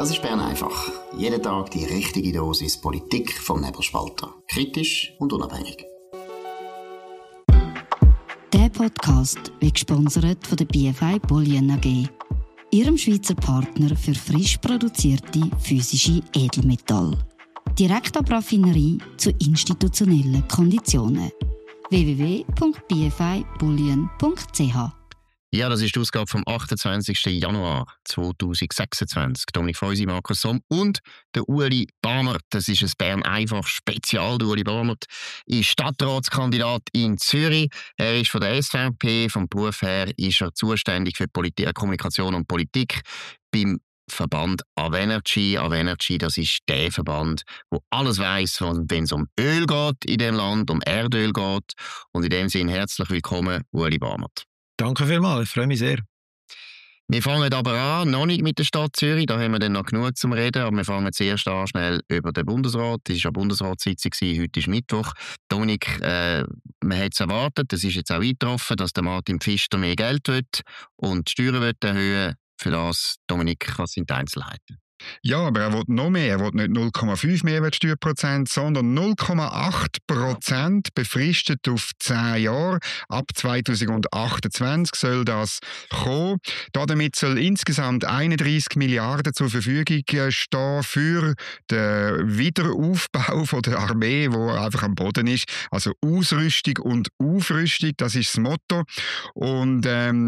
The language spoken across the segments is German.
Das ist Bern einfach. Jeden Tag die richtige Dosis Politik vom Nebelspalter. Kritisch und unabhängig. Der Podcast wird gesponsert von der BFI Bullion AG, ihrem Schweizer Partner für frisch produzierte physische Edelmetalle. Direkt ab Raffinerie zu institutionellen Konditionen. www.bfibullion.ch. Ja, das ist die Ausgabe vom 28. Januar 2026. Dominik Feusi, Markus Somm und der Ueli Bamert. Das ist ein Bern-einfach-Spezial. Der Ueli Bamert ist Stadtratskandidat in Zürich. Er ist von der SVP. Vom Beruf her ist er zuständig für Kommunikation und Politik beim Verband Avenergy. Avenergy, das ist der Verband, der alles weiss, wenn es um Öl geht in dem Land, um Erdöl geht. Und in dem Sinne herzlich willkommen, Ueli Bamert. Danke vielmals, ich freue mich sehr. Wir fangen aber an, noch nicht mit der Stadt Zürich, da haben wir dann noch genug zum Reden, aber wir fangen zuerst an schnell über den Bundesrat. Es war eine Bundesratssitzung, heute ist Mittwoch. Dominik, man hat es erwartet, es ist jetzt auch eingetroffen, dass der Martin Pfister mehr Geld will und die Steuern will erhöhen. Für das, Dominik, was sind die Einzelheiten? Ja, aber er will noch mehr. Er will nicht 0,5 Mehrwertsteuerprozent, sondern 0,8% befristet auf 10 Jahre. Ab 2028 soll das kommen. Damit soll insgesamt 31 Milliarden zur Verfügung stehen für den Wiederaufbau von der Armee, wo einfach am Boden ist. Also Ausrüstung und Aufrüstung, das ist das Motto. Und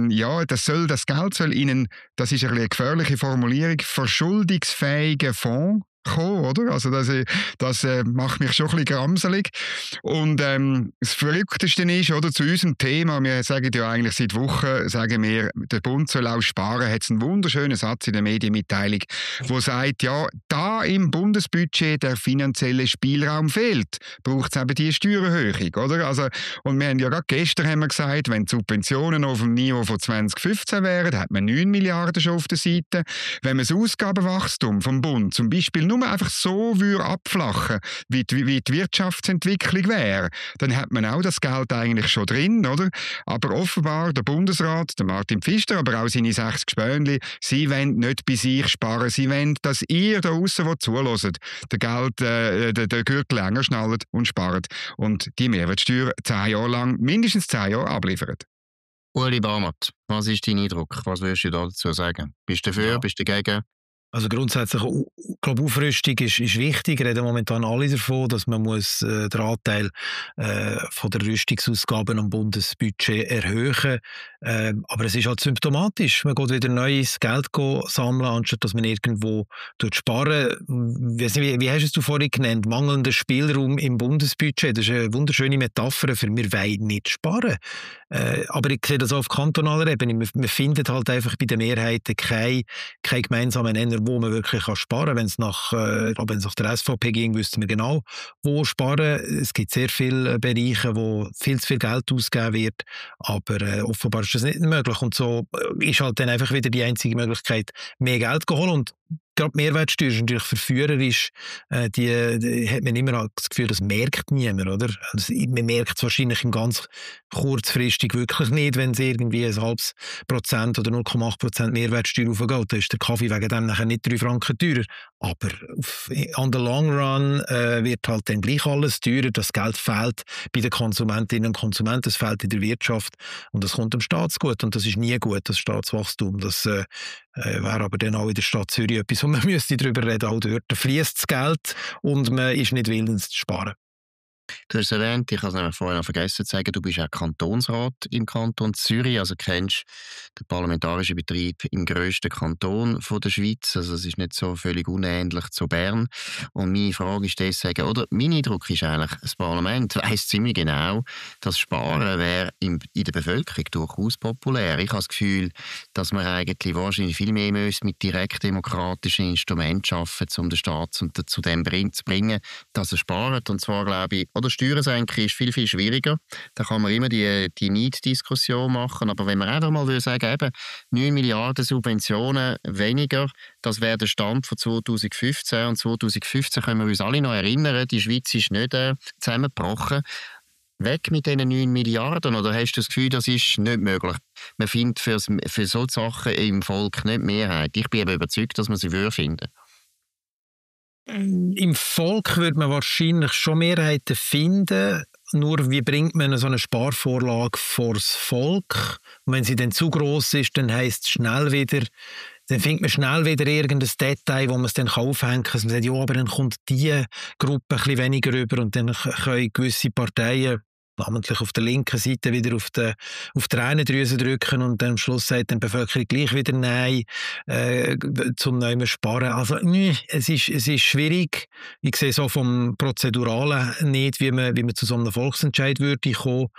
das Geld soll ihnen, das ist eine gefährliche Formulierung, verschuldungsfähigen Fonds kommen, oder? Also das macht mich schon ein bisschen gramselig. Und das Verrückteste ist, oder, zu unserem Thema, wir sagen ja eigentlich seit Wochen, sagen wir, der Bund soll auch sparen, hat es einen wunderschönen Satz in der Medienmitteilung, wo sagt, ja, da im Bundesbudget der finanzielle Spielraum fehlt, braucht es eben die Steuererhöhung, oder? Also, und wir haben ja gerade gestern haben wir gesagt, wenn die Subventionen auf dem Niveau von 2015 wären, hat man 9 Milliarden schon auf der Seite. Wenn man das Ausgabenwachstum vom Bund zum Beispiel nur einfach so abflachen, wie die Wirtschaftsentwicklung wäre, dann hat man auch das Geld eigentlich schon drin, oder? Aber offenbar der Bundesrat, der Martin Pfister, aber auch seine 6 Gespönli, sie wollen nicht bei sich sparen. Sie wollen, dass ihr da draussen, die zuhört, den Gürtel länger schnallt und spart und die Mehrwertsteuer 10 Jahre lang, mindestens 10 Jahre abliefert. Ueli Bamert, was ist dein Eindruck? Was würdest du dazu sagen? Bist du dafür, bist du dagegen? Also grundsätzlich, ich glaube, Aufrüstung ist wichtig. Reden momentan alle davon, dass man muss den Anteil von der Rüstungsausgaben am Bundesbudget erhöhen. Aber es ist halt symptomatisch. Man geht wieder neues Geld sammeln, anstatt dass man irgendwo sparen. Wie hast du es vorhin genannt? Mangelnder Spielraum im Bundesbudget. Das ist eine wunderschöne Metapher für «wir wollen nicht sparen». Aber ich sehe das auch auf kantonaler Ebene. Man findet halt einfach bei den Mehrheiten keinen gemeinsamen Nenner, wo man wirklich sparen kann. Wenn es nach der SVP ging, wüssten wir genau, wo sparen. Es gibt sehr viele Bereiche, wo viel zu viel Geld ausgegeben wird, aber offenbar ist das nicht möglich. Und so ist halt dann einfach wieder die einzige Möglichkeit, mehr Geld zu holen. Und gerade die Mehrwertsteuer ist natürlich verführerisch. Die hat man immer das Gefühl, das merkt niemand, oder? Also man merkt es wahrscheinlich im ganz kurzfristig wirklich nicht, wenn es irgendwie 0,5% oder 0,8% Mehrwertsteuer aufgeht. Dann ist der Kaffee wegen dem nachher nicht 3 Franken teurer. Aber on the long run wird halt dann gleich alles teurer. Das Geld fehlt bei den Konsumentinnen und Konsumenten, es fehlt in der Wirtschaft und das kommt dem Staat gut. Und das ist nie gut, das Staatswachstum. Das wäre aber dann auch in der Stadt Zürich etwas, wo man müsste darüber reden. Auch dort fließt das Geld und man ist nicht willens zu sparen. Du hast es erwähnt, ich habe es nämlich vorhin noch vergessen zu sagen, du bist auch Kantonsrat im Kanton Zürich, also kennst den parlamentarischen Betrieb im grössten Kanton von der Schweiz, also es ist nicht so völlig unähnlich zu Bern. Und meine Frage ist deswegen, oder mein Eindruck ist eigentlich, das Parlament weiss ziemlich genau, dass Sparen wäre in der Bevölkerung durchaus populär. Ich habe das Gefühl, dass man eigentlich wahrscheinlich viel mehr mit direktdemokratischen Instrumenten arbeiten, um den Staat zu dem zu bringen, dass er spart. Und zwar, glaube ich, oder Steuern senken ist viel, viel schwieriger. Da kann man immer die Need-Diskussion machen. Aber wenn man einfach mal sagen, eben 9 Milliarden Subventionen weniger, das wäre der Stand von 2015. Und 2015 können wir uns alle noch erinnern, die Schweiz ist nicht zusammengebrochen. Weg mit diesen 9 Milliarden? Oder hast du das Gefühl, das ist nicht möglich? Man findet für solche Sachen im Volk nicht Mehrheit. Ich bin aber überzeugt, dass man sie finden würde. Im Volk würde man wahrscheinlich schon Mehrheiten finden. Nur wie bringt man so eine Sparvorlage vors Volk? Und wenn sie dann zu gross ist, dann heisst es schnell wieder, dann findet man schnell wieder irgendein Detail, wo man es dann aufhängen kann. Man sagt, ja, aber dann kommt diese Gruppe ein bisschen weniger rüber und dann können gewisse Parteien, namentlich auf der linken Seite, wieder auf die Tränendrüse drücken und dann am Schluss sagt dann die Bevölkerung gleich wieder Nein, zum neuen Sparen. Also es ist schwierig. Ich sehe so vom Prozeduralen nicht, wie man zu so einem Volksentscheid würde kommen.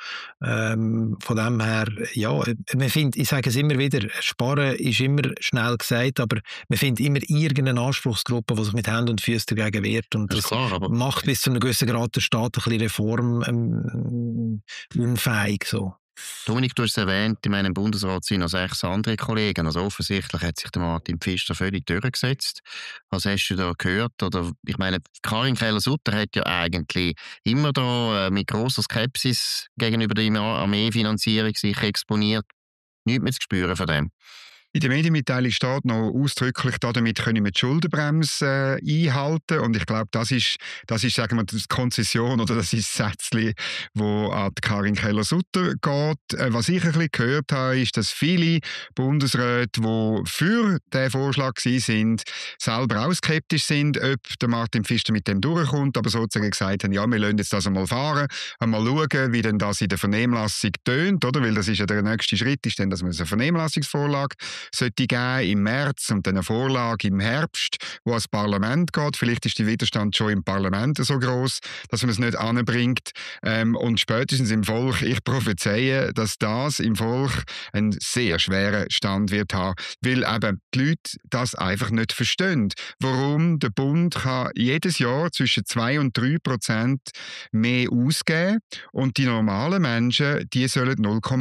Von dem her, ja, man findet, ich sage es immer wieder, Sparen ist immer schnell gesagt, aber man findet immer irgendeine Anspruchsgruppe, die sich mit Händen und Füßen dagegen wehrt. Und das klar, aber macht bis zu einem gewissen Grad der Staat ein bisschen Reform unfähig. So. Dominik, du hast es erwähnt, in meinem Bundesrat sind noch 6 andere Kollegen. Also offensichtlich hat sich der Martin Pfister völlig durchgesetzt. Was hast du da gehört? Oder, ich meine, Karin Keller-Sutter hat ja eigentlich immer da mit grosser Skepsis gegenüber der Armeefinanzierung sich exponiert. Nichts mehr zu spüren von dem. In der Medienmitteilung steht noch ausdrücklich, damit können wir die Schuldenbremse einhalten. Und ich glaube, das ist sagen wir, die Konzession oder das ist das Sätzchen, das an die Karin Keller-Sutter geht. Was ich ein bisschen gehört habe, ist, dass viele Bundesräte, die für diesen Vorschlag sind, selber auch skeptisch sind, ob der Martin Pfister mit dem durchkommt, aber sozusagen gesagt haben, ja, wir lassen jetzt das einmal fahren, einmal schauen, wie denn das in der Vernehmlassung tönt, oder? Weil das ist ja der nächste Schritt, ist dann, dass man eine Vernehmlassungsvorlage sollte geben im März und dann eine Vorlage im Herbst, wo ans Parlament geht. Vielleicht ist der Widerstand schon im Parlament so groß, dass man es nicht anbringt. Und spätestens im Volk, ich prophezeie, dass das im Volk einen sehr schweren Stand wird haben, weil eben die Leute das einfach nicht verstehen. Warum der Bund kann jedes Jahr zwischen 2 und 3% mehr ausgeben und die normalen Menschen, die sollen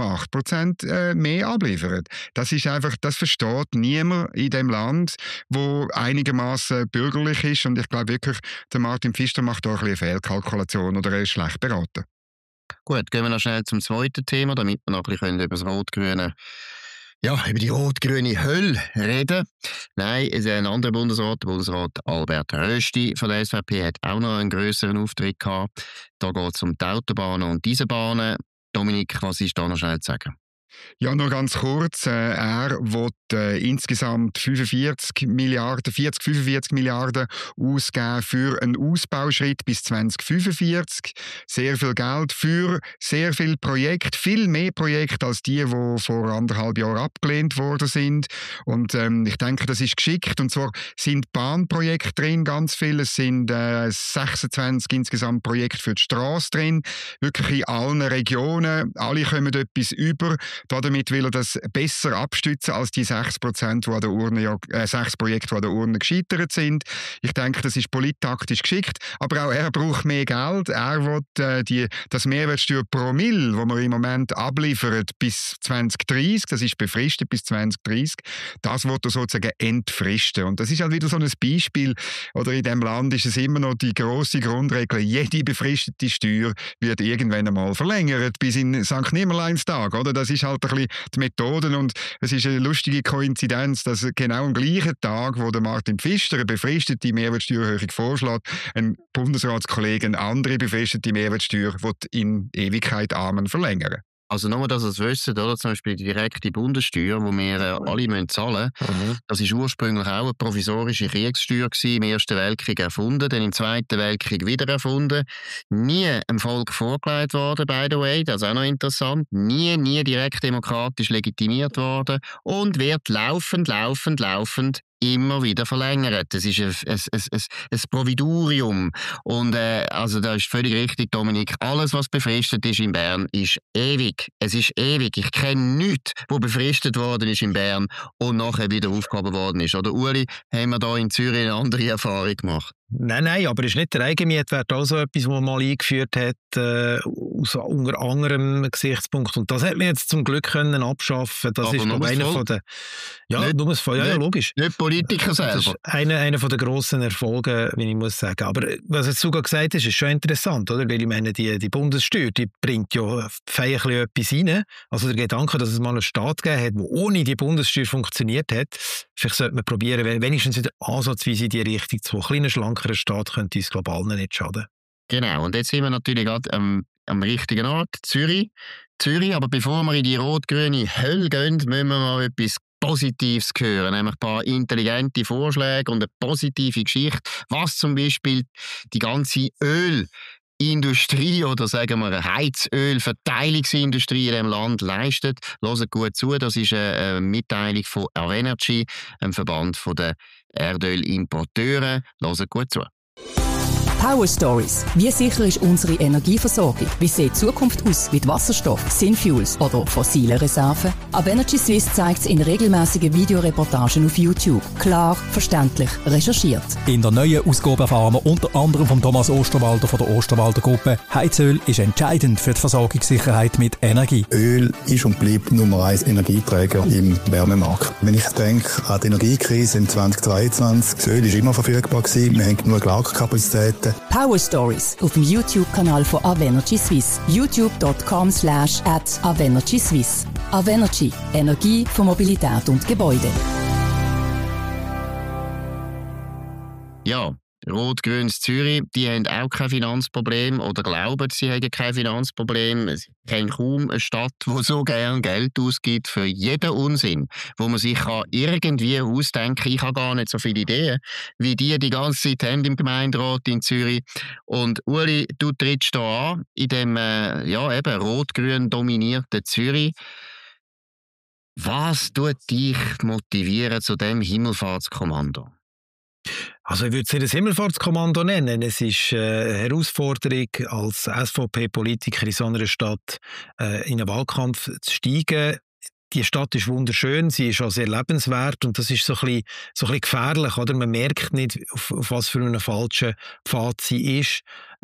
0,8% mehr abliefern. Das ist einfach, das versteht niemand in dem Land, wo einigermaßen bürgerlich ist. Und ich glaube wirklich, der Martin Pfister macht da ein bisschen eine Fehlkalkulation oder er ist schlecht beraten. Gut, gehen wir noch schnell zum zweiten Thema, damit wir noch ein bisschen über das Rot-Grüne, ja, über die rot-grüne Hölle reden. Nein, es ist ein anderer Bundesrat, der Bundesrat Albert Rösti von der SVP, hat auch noch einen grösseren Auftritt gehabt. Da geht es um die Autobahnen und diese Bahnen. Dominik, was ist da noch schnell zu sagen? Ja, nur ganz kurz. Er will insgesamt 45 Milliarden ausgeben für einen Ausbauschritt bis 2045. Sehr viel Geld für sehr viele Projekte, viel mehr Projekte als die vor 1,5 Jahren abgelehnt worden sind. Und ich denke, das ist geschickt. Und zwar sind Bahnprojekte drin, ganz viele. Es sind 26 insgesamt Projekte für die Straße drin. Wirklich in allen Regionen. Alle kommen etwas über. Damit will er das besser abstützen als die 6 Projekte, die an der Urne gescheitert sind. Ich denke, das ist polittaktisch geschickt, aber auch er braucht mehr Geld. Er will das Mehrwertsteuer pro Mille, das man im Moment abliefert, bis 2030, das ist befristet bis 2030, das will er sozusagen entfristen. Und das ist halt wieder so ein Beispiel, oder in diesem Land ist es immer noch die grosse Grundregel, jede befristete Steuer wird irgendwann einmal verlängert, bis in St. Nimmerleinstag, oder? Das ist halt ein bisschen die Methoden und es ist eine lustige Koinzidenz, dass genau am gleichen Tag, wo der Martin Pfister eine befristete Mehrwertsteuererhöhung vorschlägt, ein Bundesratskollege eine andere befristete Mehrwertsteuer in Ewigkeit Amen verlängern. Also nur, dass ihr es wisst, oder? Zum Beispiel die direkte Bundessteuer, die wir alle zahlen müssen, das war ursprünglich auch eine provisorische Kriegssteuer im Ersten Weltkrieg erfunden, dann im Zweiten Weltkrieg wieder erfunden. Nie dem Volk vorgelegt worden, by the way, das ist auch noch interessant. Nie direkt demokratisch legitimiert worden und wird laufend immer wieder verlängert. Das ist ein Providurium. Und also da ist völlig richtig, Dominik. Alles, was befristet ist in Bern, ist ewig. Es ist ewig. Ich kenne nichts, was befristet worden ist in Bern und nachher wieder aufgehoben worden ist. Oder Uli, haben wir da in Zürich eine andere Erfahrung gemacht? Nein, aber es ist nicht der Eigenmietwert auch so etwas, was man mal eingeführt hat, aus unter anderem Gesichtspunkt. Und das hat man jetzt zum Glück können abschaffen. Das aber ist einer von den... Ja, logisch. Nicht Politiker selber. Das ist einer von den grossen Erfolgen, wie ich muss sagen. Aber was jetzt sogar gesagt hast, ist schon interessant, oder? Weil ich meine, die Bundessteuer, die bringt ja feierlich etwas rein. Also der Gedanke, dass es mal einen Staat gegeben hat, der ohne die Bundessteuer funktioniert hat, vielleicht sollte man probieren, wenigstens wieder ansatzweise in die Richtung zu kleinen, schlanken schlankerer Staat könnte uns global nicht schaden. Genau, und jetzt sind wir natürlich gerade am richtigen Ort, Zürich, aber bevor wir in die rot-grüne Hölle gehen, müssen wir mal etwas Positives hören, nämlich ein paar intelligente Vorschläge und eine positive Geschichte, was zum Beispiel die ganze Ölindustrie oder sagen wir Heizölverteilungsindustrie in diesem Land leistet. Hört gut zu, das ist eine Mitteilung von Avenergy, einem Verband der Erdölimporteure. Hört gut zu. Power Stories. Wie sicher ist unsere Energieversorgung? Wie sieht die Zukunft aus mit Wasserstoff, Synfuels oder fossilen Reserven? Avenergy Swiss zeigt es in regelmäßigen Videoreportagen auf YouTube. Klar, verständlich, recherchiert. In der neuen Ausgabe erfahren wir unter anderem von Thomas Osterwalder von der Osterwalder Gruppe: Heizöl ist entscheidend für die Versorgungssicherheit mit Energie. Öl ist und bleibt Nummer 1 Energieträger im Wärmemarkt. Wenn ich denke an die Energiekrise im 2023, das Öl ist immer verfügbar gewesen, wir haben genug Lagerkapazitäten. Power Stories auf dem YouTube-Kanal von Avenergy Swiss. youtube.com/@Avenergy Swiss. Avenergy. Energie für Mobilität und Gebäude. Ja, Rot-Grünes Zürich, die haben auch kein Finanzproblem oder glauben, sie haben kein Finanzproblem. Es kennt kaum eine Stadt, die so gern Geld ausgibt für jeden Unsinn, wo man sich irgendwie ausdenken kann. Ich habe gar nicht so viele Ideen, wie die ganze Zeit haben im Gemeinderat in Zürich. Und Uli, du trittst da an, in dem rot-grün dominierten Zürich. Was tut dich motivieren zu dem Himmelfahrtskommando? Also ich würde es nicht ein Himmelfahrtskommando nennen. Es ist eine Herausforderung, als SVP-Politiker in so einer Stadt in einen Wahlkampf zu steigen. Die Stadt ist wunderschön, sie ist auch sehr lebenswert und das ist so ein bisschen gefährlich. Oder? Man merkt nicht, auf was für einen falschen Pfad sie ist.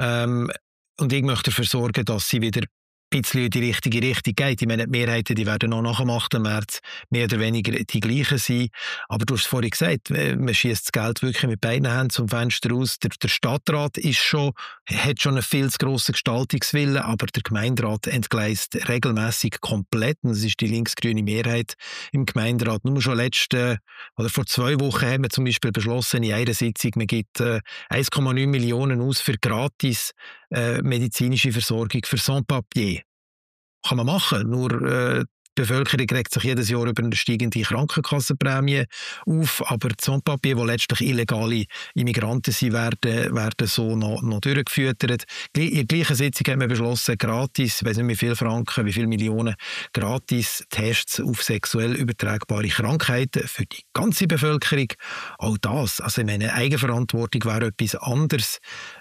Und ich möchte dafür sorgen, dass sie wieder ein bisschen in die richtige Richtung geht. Ich meine, die Mehrheiten die werden auch nach dem 8. März mehr oder weniger die gleichen sein. Aber du hast es vorhin gesagt, man schießt das Geld wirklich mit beiden Händen zum Fenster raus. Der Stadtrat hat schon einen viel zu grossen Gestaltungswillen, aber der Gemeinderat entgleist regelmässig komplett. Und das ist die linksgrüne Mehrheit im Gemeinderat. Nur schon vor 2 Wochen haben wir zum Beispiel beschlossen, in einer Sitzung, man gibt 1,9 Millionen aus für gratis medizinische Versorgung für Sans-Papier. Kann man machen, nur die Bevölkerung regt sich jedes Jahr über eine steigende Krankenkassenprämie auf, aber die Sans-Papier, die letztlich illegale Immigranten sind, werden so noch durchgefüttert. In der gleichen Sitzung haben wir beschlossen, gratis, ich weiss nicht wie viele Franken, wie viele Millionen, gratis Tests auf sexuell übertragbare Krankheiten für die ganze Bevölkerung. Auch das, also ich meine, Eigenverantwortung wäre etwas anderes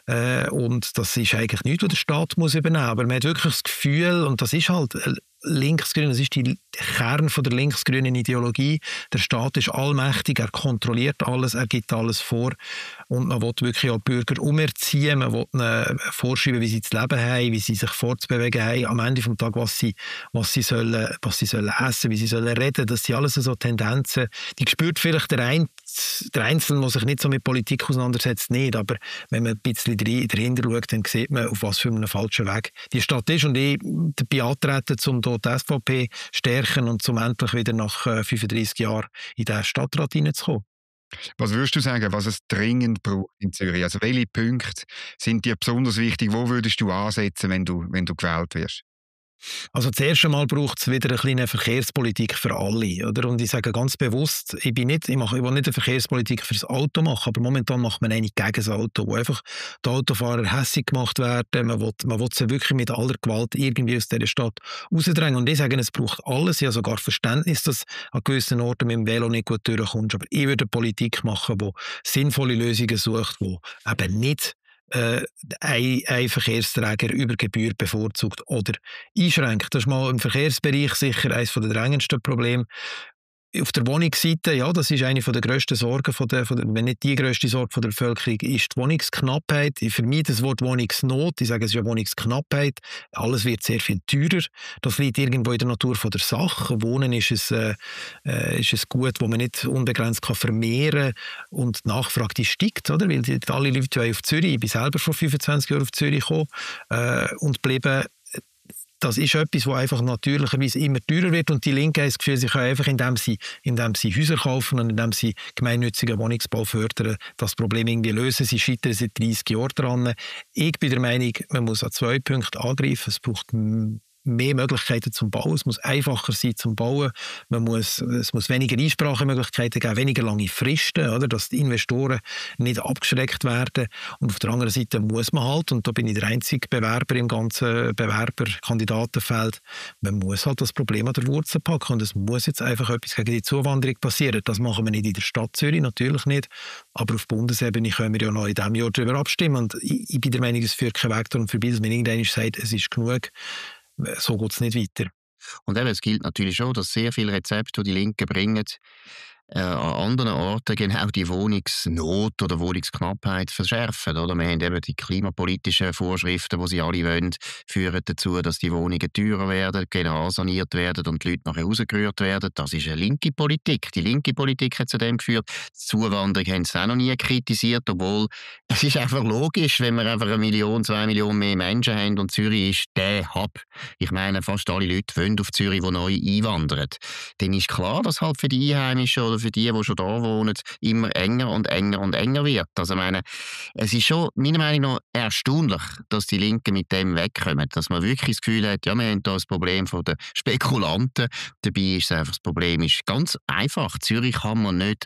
und das ist eigentlich nichts, was der Staat muss übernehmen muss. Aber man hat wirklich das Gefühl, und das ist halt linksgrün, das ist der Kern von der linksgrünen Ideologie. Der Staat ist allmächtig, er kontrolliert alles, er gibt alles vor und man will wirklich auch die Bürger umerziehen, man will ihnen vorschreiben, wie sie zu leben haben, wie sie sich fortzubewegen haben, am Ende des Tages, was sie sollen essen, wie sie sollen reden. Das sind alles so Tendenzen, die spürt vielleicht der Einzelne, der sich nicht so mit Politik auseinandersetzt, nicht, aber wenn man ein bisschen dahinter schaut, dann sieht man, auf was für einem falschen Weg die Stadt ist. Und ich bin angetreten, um dort die SVP stärken und zum endlich wieder nach 35 Jahren in den Stadtrat hineinzukommen. Was würdest du sagen, was es dringend braucht in Zürich? Also welche Punkte sind dir besonders wichtig? Wo würdest du ansetzen, wenn du gewählt wirst? Also zuerst einmal braucht es wieder eine kleine Verkehrspolitik für alle. Oder? Und ich sage ganz bewusst, ich will nicht eine Verkehrspolitik für das Auto machen, aber momentan macht man eine gegen das Auto, wo einfach die Autofahrer hässig gemacht werden. Man will sie wirklich mit aller Gewalt irgendwie aus dieser Stadt rausdrängen. Und ich sage, es braucht alles. Ich habe sogar Verständnis, dass an gewissen Orten mit dem Velo nicht gut durchkommst. Aber ich würde eine Politik machen, die sinnvolle Lösungen sucht, die eben nicht ein Verkehrsträger über Gebühr bevorzugt oder einschränkt. Das ist mal im Verkehrsbereich sicher eines der drängendsten Probleme. Auf der Wohnungsseite, ja, das ist eine der grössten Sorgen, wenn nicht die grösste Sorge der Bevölkerung, ist die Wohnungsknappheit. Ich vermeide das Wort Wohnungsnot, ich sage, es ist ja Wohnungsknappheit. Alles wird sehr viel teurer. Das liegt irgendwo in der Natur der Sache. Wohnen ist ein Gut, das man nicht unbegrenzt vermehren kann. Und die Nachfrage die steigt, oder? Weil alle Leute wollen auf Zürich. Ich bin selber vor 25 Jahren auf Zürich gekommen und bleiben. das ist etwas, was einfach natürlicherweise immer teurer wird und die Linken haben das Gefühl, sie können einfach, indem sie Häuser kaufen und indem sie gemeinnützigen Wohnungsbau fördern, das Problem irgendwie lösen. Sie scheitern seit 30 Jahren dran. Ich bin der Meinung, man muss an 2 Punkten angreifen. Es braucht mehr Möglichkeiten zum Bauen. Es muss einfacher sein zum Bauen. Es muss weniger Einsprachemöglichkeiten geben, weniger lange Fristen, oder, dass die Investoren nicht abgeschreckt werden. Und auf der anderen Seite muss man halt, und da bin ich der einzige Bewerber im ganzen Bewerberkandidatenfeld, man muss halt das Problem an der Wurzel packen. Und es muss jetzt einfach etwas gegen die Zuwanderung passieren. Das machen wir nicht in der Stadt Zürich, natürlich nicht. Aber auf Bundesebene können wir ja noch in diesem Jahr darüber abstimmen. Und ich bin der Meinung, es führt kein Weg darum vorbei, dass man irgendwann sagt, es ist genug. So geht es nicht weiter. Und eben, es gilt natürlich schon, dass sehr viele Rezepte, die die Linken bringen, an anderen Orten genau die Wohnungsnot oder Wohnungsknappheit verschärfen. Oder? Wir haben eben die klimapolitischen Vorschriften, die sie alle wollen, führen dazu, dass die Wohnungen teurer werden, generalsaniert werden und die Leute nachher rausgerührt werden. Das ist eine linke Politik. Die linke Politik hat zu dem geführt. Die Zuwanderung haben sie auch noch nie kritisiert, obwohl es ist einfach logisch, wenn wir einfach 1 Million, 2 Millionen mehr Menschen haben und Zürich ist der Hub. Ich meine, fast alle Leute wollen auf Zürich, die neu einwandern. Dann ist klar, dass halt für die Einheimischen oder für die schon da wohnen, immer enger und enger und enger wird. Also meine, es ist schon meiner Meinung nach erstaunlich, dass die Linken mit dem wegkommen. Dass man wirklich das Gefühl hat, ja, wir haben da das Problem von den Spekulanten. Dabei ist es einfach, das Problem ist ganz einfach. Zürich kann man nicht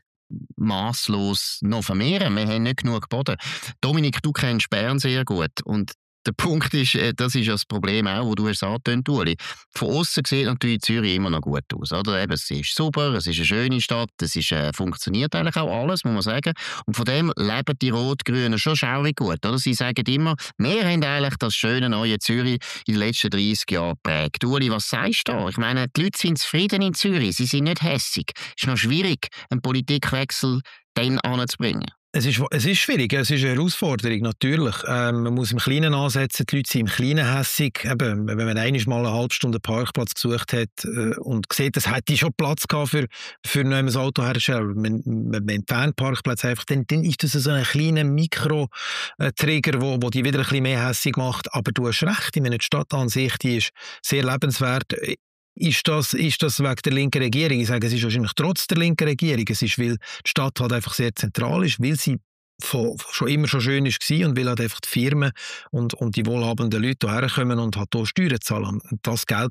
masslos noch vermehren. Wir haben nicht genug Boden. Dominik, du kennst Bern sehr gut und der Punkt ist, das ist ja das Problem auch, wo du es angetönt hast, Ueli. Von außen sieht natürlich Zürich immer noch gut aus. Oder? Eben, es ist super, es ist eine schöne Stadt, es ist, funktioniert eigentlich auch alles, muss man sagen. Und von dem leben die Rot-Grünen schon schaurig gut. Oder? Sie sagen immer, wir haben eigentlich das schöne neue Zürich in den letzten 30 Jahren geprägt. Ueli, was sagst du da? Ich meine, die Leute sind zufrieden in Zürich, sie sind nicht hässig. Es ist noch schwierig, einen Politikwechsel dann anzubringen. Es ist schwierig, es ist eine Herausforderung, natürlich. Man muss im Kleinen ansetzen, die Leute sind im Kleinen hässig. Eben, wenn man einmal mal eine halbe Stunde Parkplatz gesucht hat und sieht, es hätte schon Platz gehabt für ein Auto herzustellen, wenn Fernparkplatz einfach, dann ist das so ein kleiner Mikro-Trigger, wo die wieder ein bisschen mehr hässig macht. Aber du hast recht, in einer Stadt an sich, die ist sehr lebenswert. Ist das wegen der linken Regierung? Ich sage, es ist wahrscheinlich trotz der linken Regierung. Es ist, weil die Stadt halt einfach sehr zentral ist, weil sie schon immer schon schön war und weil halt einfach die Firmen und die wohlhabenden Leute hierher kommen und halt hier Steuern zahlen. Und das Geld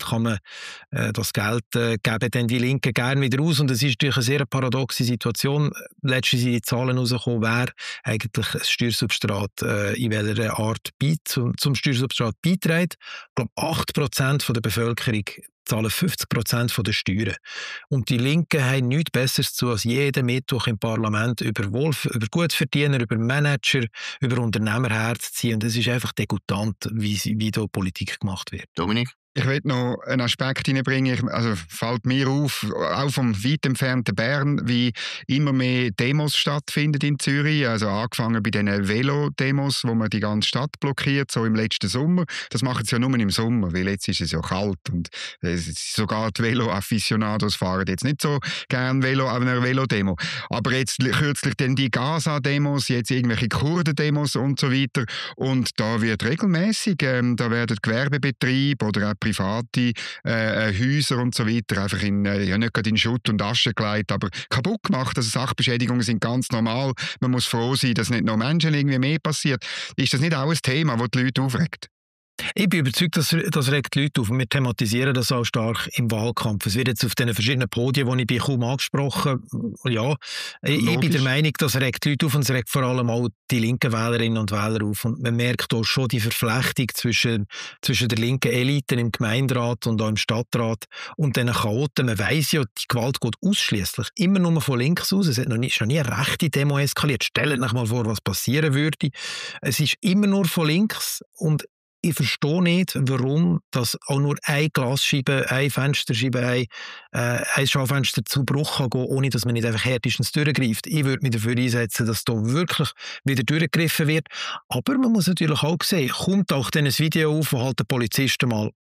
geben dann die Linken gerne wieder aus. Und es ist natürlich eine sehr paradoxe Situation. Letztens sind die Zahlen rausgekommen, wer eigentlich ein Steuersubstrat in welcher Art zum Steuersubstrat beiträgt. Ich glaube, 8% der Bevölkerung zahlen 50% der Steuern. Und die Linken haben nichts Besseres zu, als jeden Mittwoch im Parlament über Gutverdiener, über Manager, über Unternehmer herzuziehen. Und es ist einfach degutant, wie hier Politik gemacht wird. Dominik? Ich will noch einen Aspekt hineinbringen. Also fällt mir auf, auch vom weit entfernten Bern, wie immer mehr Demos stattfinden in Zürich. Also angefangen bei diesen Velo-Demos, wo man die ganze Stadt blockiert, so im letzten Sommer. Das machen sie ja nur im Sommer, weil jetzt ist es ja kalt. Und sogar die Velo-Afficionados fahren jetzt nicht so gerne Velo an einer Velodemo. Aber jetzt kürzlich dann die Gaza-Demos, jetzt irgendwelche Kurden-Demos und so weiter. Und da wird regelmäßig, da werden Gewerbebetriebe oder auch private Häuser und so weiter einfach nicht gerade in Schutt und Asche gelegt, aber kaputt gemacht. Also Sachbeschädigungen sind ganz normal. Man muss froh sein, dass nicht noch Menschen irgendwie mehr passiert. Ist das nicht auch ein Thema, das die Leute aufregt? Ich bin überzeugt, das regt die Leute auf. Wir thematisieren das auch stark im Wahlkampf. Es wird jetzt auf den verschiedenen Podien, die ich bin, kaum angesprochen. Ja, ich bin der Meinung, das regt die Leute auf und es regt vor allem auch die linken Wählerinnen und Wähler auf. Und man merkt auch schon die Verflechtung zwischen der linken Elite im Gemeinderat und auch im Stadtrat und den Chaoten. Man weiss ja, die Gewalt geht ausschliesslich immer nur von links aus. Es ist noch nie eine rechte Demo eskaliert. Stellt euch mal vor, was passieren würde. Es ist immer nur von links und ich verstehe nicht, warum das auch nur eine Glasscheibe, eine Fensterscheibe, ein Schaufenster zu Bruch kann gehen, ohne dass man nicht einfach härtestens durchgreift. Ich würde mich dafür einsetzen, dass da wirklich wieder durchgegriffen wird. Aber man muss natürlich auch sehen, kommt auch dann ein Video auf, wo halt der Polizist mal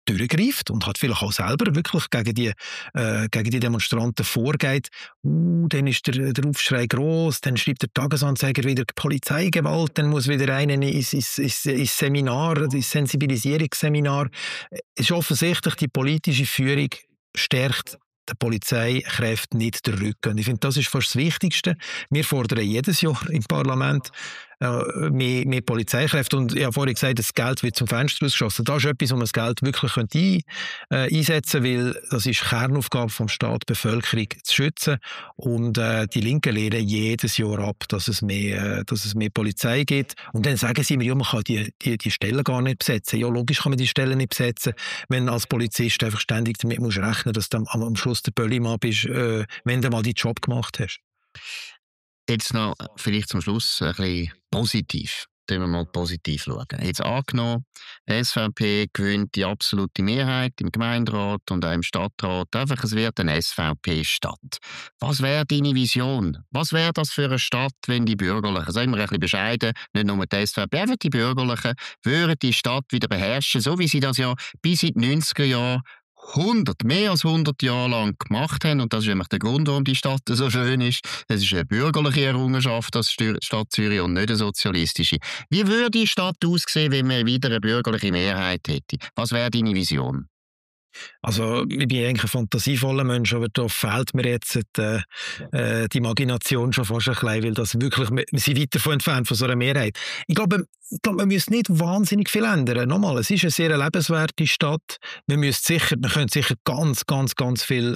durchgreift und hat vielleicht auch selber wirklich gegen die Demonstranten vorgeht, dann ist der Aufschrei gross, dann schreibt der Tagesanzeiger wieder Polizeigewalt, dann muss wieder einer ins Seminar, ins Sensibilisierungsseminar. Es ist offensichtlich, die politische Führung stärkt den Polizeikräften nicht den Rücken. Und ich finde, das ist fast das Wichtigste. Wir fordern jedes Jahr im Parlament mehr Polizeikräfte. Und ich habe vorhin gesagt, das Geld wird zum Fenster rausgeschossen. Das ist etwas, wo man das Geld wirklich einsetzen könnte, weil das ist Kernaufgabe vom Staat, die Bevölkerung zu schützen. Und die Linken lehnen jedes Jahr ab, dass es mehr Polizei gibt. Und dann sagen sie mir, ja, man kann die Stellen gar nicht besetzen. Ja, logisch kann man die Stellen nicht besetzen, wenn du als Polizist einfach ständig damit musst rechnen, dass du am Schluss der Böllimann bist, wenn du mal deinen Job gemacht hast. Jetzt noch vielleicht zum Schluss ein bisschen positiv. Schauen wir mal positiv schauen. Jetzt angenommen, die SVP gewinnt die absolute Mehrheit im Gemeinderat und auch im Stadtrat. Einfach, es wird eine SVP-Stadt. Was wäre deine Vision? Was wäre das für eine Stadt, wenn die Bürgerlichen, sagen wir ein bisschen bescheiden, nicht nur die SVP, einfach die Bürgerlichen, würden die Stadt wieder beherrschen, so wie sie das ja bis in die 90er Jahre mehr als 100 Jahre lang gemacht haben. Und das ist nämlich der Grund, warum die Stadt so schön ist. Es ist eine bürgerliche Errungenschaft, das Stadt Zürich, und nicht eine sozialistische. Wie würde die Stadt aussehen, wenn man wieder eine bürgerliche Mehrheit hätte? Was wäre deine Vision? Also, ich bin eigentlich ein fantasievoller Mensch, aber da fehlt mir jetzt die Imagination schon fast ein bisschen, weil das wirklich, wir sind weit davon entfernt von so einer Mehrheit. Ich glaube, man müsste nicht wahnsinnig viel ändern. Nochmal, es ist eine sehr lebenswerte Stadt. Man könnte sicher ganz, ganz, ganz viel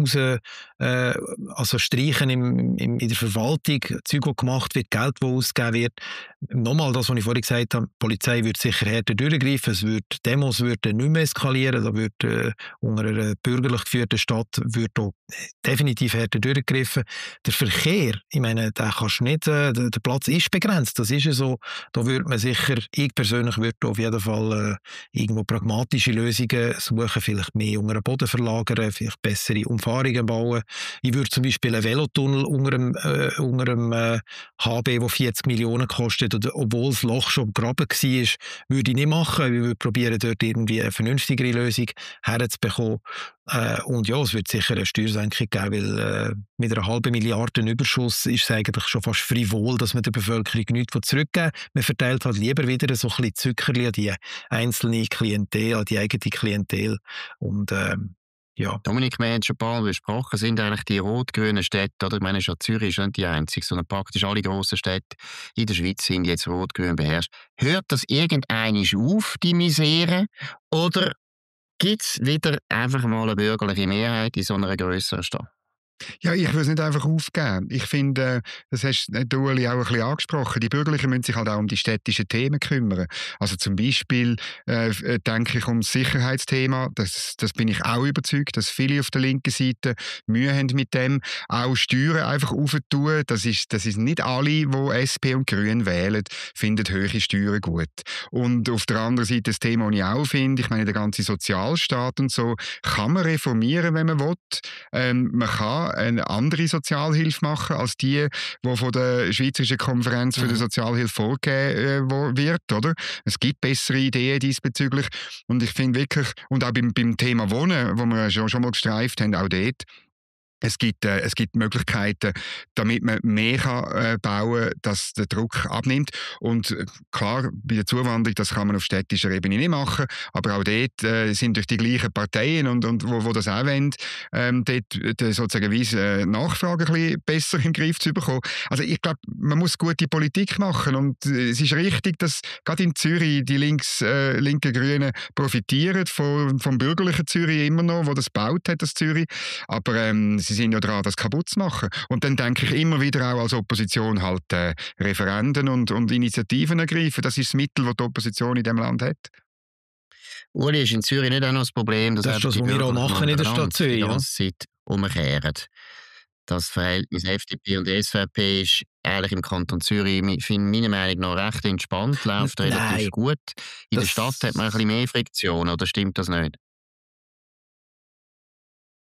streichen in der Verwaltung, Zeug, das gemacht wird, Geld, das ausgegeben wird. Nochmal, das, was ich vorhin gesagt habe, die Polizei würde sicher härter durchgreifen, Demos würden nicht mehr eskalieren, da würde unter einer bürgerlich geführten Stadt wird auch definitiv härter durchgegriffen. Der Verkehr, ich meine, der kannst nicht, der Platz ist begrenzt, das ist ja so, da würde man sicher, ich persönlich würde auf jeden Fall irgendwo pragmatische Lösungen suchen, vielleicht mehr unter den Boden verlagern, vielleicht bessere Umfahrungen bauen. Ich würde zum Beispiel einen Velotunnel unter dem HB, der 40 Millionen kostet, obwohl das Loch schon graben war, würde ich nicht machen. Ich würde probieren, dort irgendwie eine vernünftigere Lösung herzubekommen. Und ja, es wird sicher eine Steuersenkung geben, weil mit einer halben Milliarde Überschuss ist es eigentlich schon fast frivol, dass man der Bevölkerung nichts zurückgeben will. Man verteilt halt lieber wieder so ein bisschen Zuckerli an die einzelne Klientel, an die eigene Klientel. Und ja. Dominik, wir haben schon ein paar Mal besprochen, sind eigentlich die rot-grünen Städte, oder? Ich meine, schon Zürich ist nicht die einzige, sondern praktisch alle grossen Städte in der Schweiz sind jetzt rot-grün beherrscht. Hört das irgendeinmal auf, die Misere? Oder gibt es wieder einfach mal eine bürgerliche Mehrheit in so einer grösseren Stadt? Ja, ich will es nicht einfach aufgeben. Ich finde, das hast du, Ueli, auch ein bisschen angesprochen, die Bürgerlichen müssen sich halt auch um die städtischen Themen kümmern. Also zum Beispiel denke ich um das Sicherheitsthema, das bin ich auch überzeugt, dass viele auf der linken Seite Mühe haben mit dem. Auch Steuern einfach aufzutun, das ist nicht alle, die SP und Grün wählen, finden hohe Steuern gut. Und auf der anderen Seite das Thema, das ich auch finde, ich meine, der ganze Sozialstaat und so, kann man reformieren, wenn man will. Man kann eine andere Sozialhilfe machen als die von der Schweizerischen Konferenz für die Sozialhilfe vorgegeben wird, oder? Es gibt bessere Ideen diesbezüglich und ich finde wirklich, und auch beim Thema Wohnen, wo wir schon mal gestreift haben, auch dort, es gibt Möglichkeiten, damit man mehr bauen kann, dass der Druck abnimmt. Und klar, bei der Zuwanderung, das kann man auf städtischer Ebene nicht machen, aber auch dort sind durch die gleichen Parteien und wo das auch wollen, dort sozusagen Nachfrage ein bisschen besser in den Griff zu bekommen. Also ich glaube, man muss gute Politik machen und es ist richtig, dass gerade in Zürich die linken Grünen profitieren vom bürgerlichen Zürich immer noch, wo das gebaut hat, das Zürich. Aber sie sind ja dran, das kaputt zu machen. Und dann denke ich immer wieder auch als Opposition halt Referenden und Initiativen ergreifen. Das ist das Mittel, das die Opposition in diesem Land hat. Uli, ist in Zürich nicht auch noch das Problem, dass das ist das, was wir auch machen in der Stadt Zürich. Die ganze Zeit umkehren. Das Verhältnis FDP und SVP ist eigentlich im Kanton Zürich, meiner Meinung nach, recht entspannt, läuft relativ gut. In der Stadt hat man ein bisschen mehr Friktion, oder stimmt das nicht?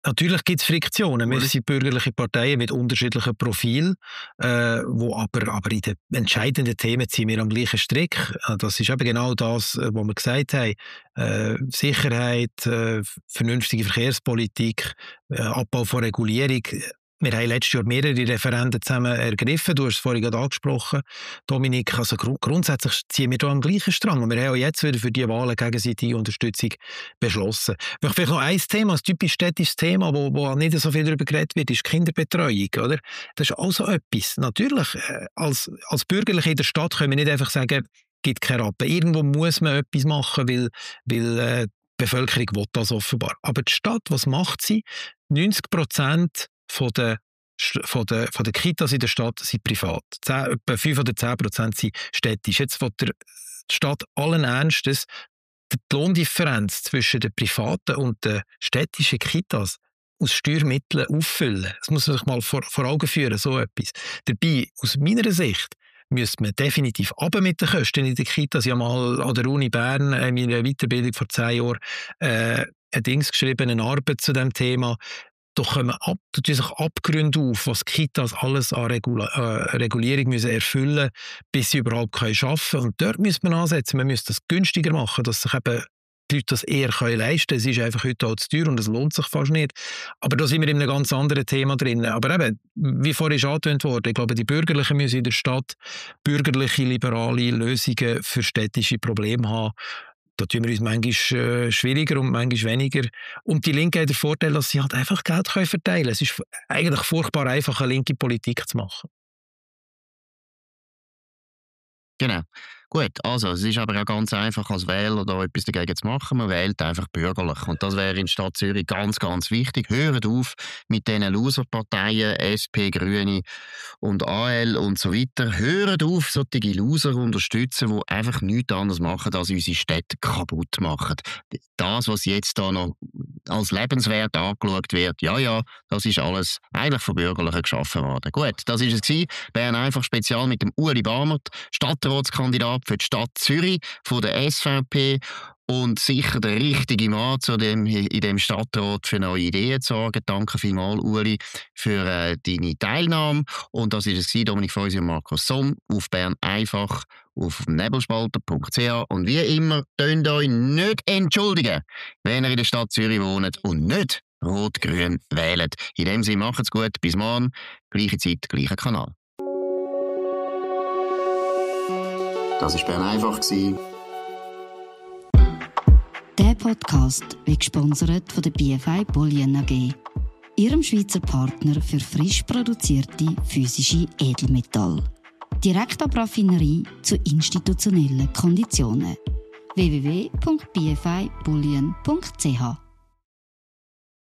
Natürlich gibt es Friktionen. Wir sind bürgerliche Parteien mit unterschiedlichen Profilen, wo aber in den entscheidenden Themen ziehen wir am gleichen Strick. Das ist eben genau das, was wir gesagt haben. Sicherheit, vernünftige Verkehrspolitik, Abbau von Regulierung. Wir haben letztes Jahr mehrere Referenden zusammen ergriffen. Du hast es vorhin gerade angesprochen, Dominik. Also grundsätzlich ziehen wir da am gleichen Strang. Und wir haben auch jetzt wieder für die Wahlen gegenseitige Unterstützung beschlossen. Ich möchte vielleicht noch ein Thema, ein typisch städtisches Thema, wo nicht so viel darüber geredet wird, ist Kinderbetreuung. Oder? Das ist also etwas. Natürlich, als Bürgerliche in der Stadt können wir nicht einfach sagen, es gibt keine Rappen. Irgendwo muss man etwas machen, weil die Bevölkerung will das offenbar. Aber die Stadt, was macht sie? 90% von den Kitas in der Stadt sind privat. Etwa 5 oder 10% sind städtisch. Jetzt will die Stadt allen Ernstes die Lohndifferenz zwischen den privaten und den städtischen Kitas aus Steuermitteln auffüllen. Das muss man sich mal vor Augen führen, so etwas. Dabei, aus meiner Sicht, müsste man definitiv runter mit den Kosten in den Kitas. Ich habe mal an der Uni Bern in meiner Weiterbildung vor 10 Jahren eine Arbeit zu diesem Thema. Da kommen sich Abgründe auf, was die Kitas alles an Regulierung müssen erfüllen, bis sie überhaupt arbeiten können. Und dort müssen wir ansetzen. Man müsste das günstiger machen, dass sich eben die Leute das eher leisten können. Es ist einfach heute auch zu teuer und es lohnt sich fast nicht. Aber da sind wir in einem ganz anderen Thema drin. Aber eben, wie vorhin schon angetönt wurde, ich glaube, die Bürgerlichen müssen in der Stadt bürgerliche, liberale Lösungen für städtische Probleme haben. Da tun wir uns manchmal schwieriger und manchmal weniger. Und die Linke hat den Vorteil, dass sie halt einfach Geld verteilen können. Es ist eigentlich furchtbar einfach, eine linke Politik zu machen. Genau. Gut, also es ist aber auch ganz einfach als Wähler da etwas dagegen zu machen. Man wählt einfach bürgerlich. Und das wäre in der Stadt Zürich ganz, ganz wichtig. Hört auf mit diesen Loser-Parteien, SP, Grüne und AL und so weiter. Hört auf, solche Loser unterstützen, die einfach nichts anderes machen, als unsere Städte kaputt machen. Das, was jetzt da noch als lebenswert angeschaut wird, ja, das ist alles eigentlich von Bürgerlichen geschaffen worden. Gut, das war es gewesen. Bern einfach spezial mit dem Ueli Bamert, Stadtratskandidat für die Stadt Zürich von der SVP und sicher der richtige Mann, in dem Stadtrat für neue Ideen zu sorgen. Danke vielmals, Ueli, für deine Teilnahme. Und das war es, Dominik Feusi und Markus Somm, auf Bern einfach, auf nebelspalter.ch. Und wie immer, tönt euch nicht entschuldigen, wenn ihr in der Stadt Zürich wohnt und nicht Rot-Grün wählt. In dem Sinne, macht's gut, bis morgen, gleiche Zeit, gleicher Kanal. Das war Bern einfach. Der Podcast wird gesponsert von der BFI Bollion AG, ihrem Schweizer Partner für frisch produzierte physische Edelmetalle. Direkt ab Raffinerie zu institutionellen Konditionen. www.bfibullion.ch